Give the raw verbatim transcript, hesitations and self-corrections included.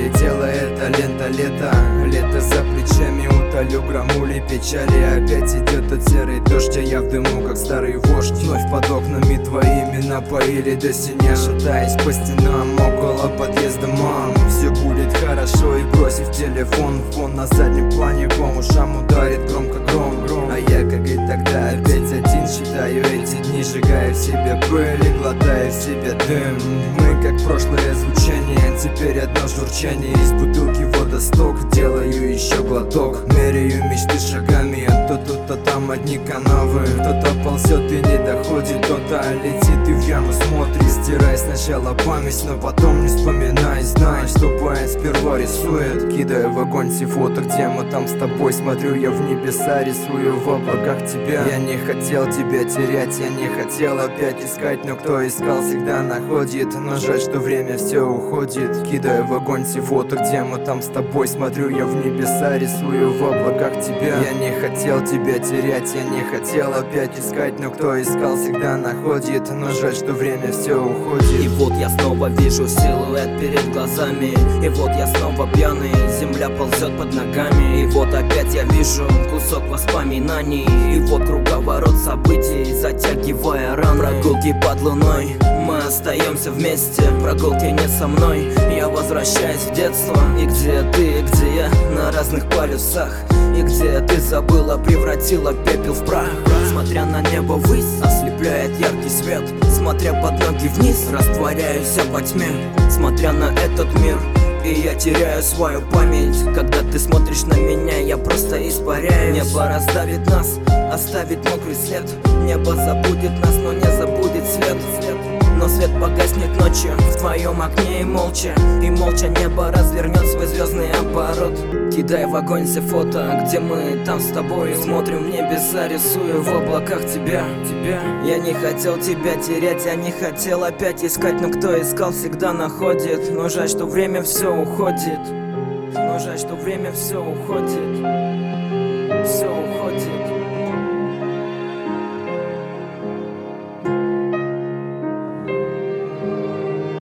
пролетела эта лента лета. Лето за плечами, утолю громули печали. Опять идет тот серый дождь, а я в дыму, как старый вождь. Вновь под окнами твоими напоили до синя. Шатаясь по стенам около подъезда мам. Все будет хорошо, и бросив телефон, фон на заднем плане по ушам ударит громко гром, гром. А я, как и тогда, опять один считаю эти дни, сжигая в себе пыль и глотая в себе дым. Мы как прошлое звучание, теперь одно журчание. Из бутылки водосток, делаю еще глоток. Меряю мечты шагами, то тут, то там одни канавы. Кто-то ползет и не доходит, кто-то летит и в яму смотрит. Стирай сначала память, но потом не вспоминай. Знай, что поэт сперва рисует. Кидаю в огонь все фото, где мы там с тобой. Смотрю я в небеса, рисую в облаках тебя. Я не хотел тебя терять, я не хотел опять искать, но кто искал, всегда находит. Но жаль, что время все уходит. Кидаю в огонь все фото, где мы там с тобой. Смотрю я в небеса, рисую в облаках тебя. Я не хотел тебя терять, я не хотел опять искать, но кто искал, всегда находит. Но жаль, что время все уходит. И вот я снова вижу силуэт перед глазами. И вот я снова пьяный, земля ползет под ногами. И вот опять я вижу кусок воспоминаний. И вот круговорот событий, затягивая раны. Прогулки под луной, мы остаемся вместе. Прогулки не со мной, я возвращаюсь в детство. И где ты, где я, на разных полюсах. И где ты забыла, превратила пепел в прах. Смотря на небо ввысь, ослепляет яркий свет. Смотря под ноги вниз, растворяюсь во тьме. Смотря на этот мир, и я теряю свою память. Когда ты смотришь на меня, я просто испаряюсь. Небо раздавит нас, оставит мокрый след. Небо забудет нас, но не забудет свет. Но свет погаснет ночью в твоем окне и молча. И молча небо развернет свой звездный оборот. Кидай в огонь все фото, где мы там с тобой. Смотрим в небеса, рисую в облаках тебя, тебя. Я не хотел тебя терять, я не хотел опять искать, но кто искал, всегда находит. Но жаль, что время все уходит. Но жаль, что время все уходит. Все уходит.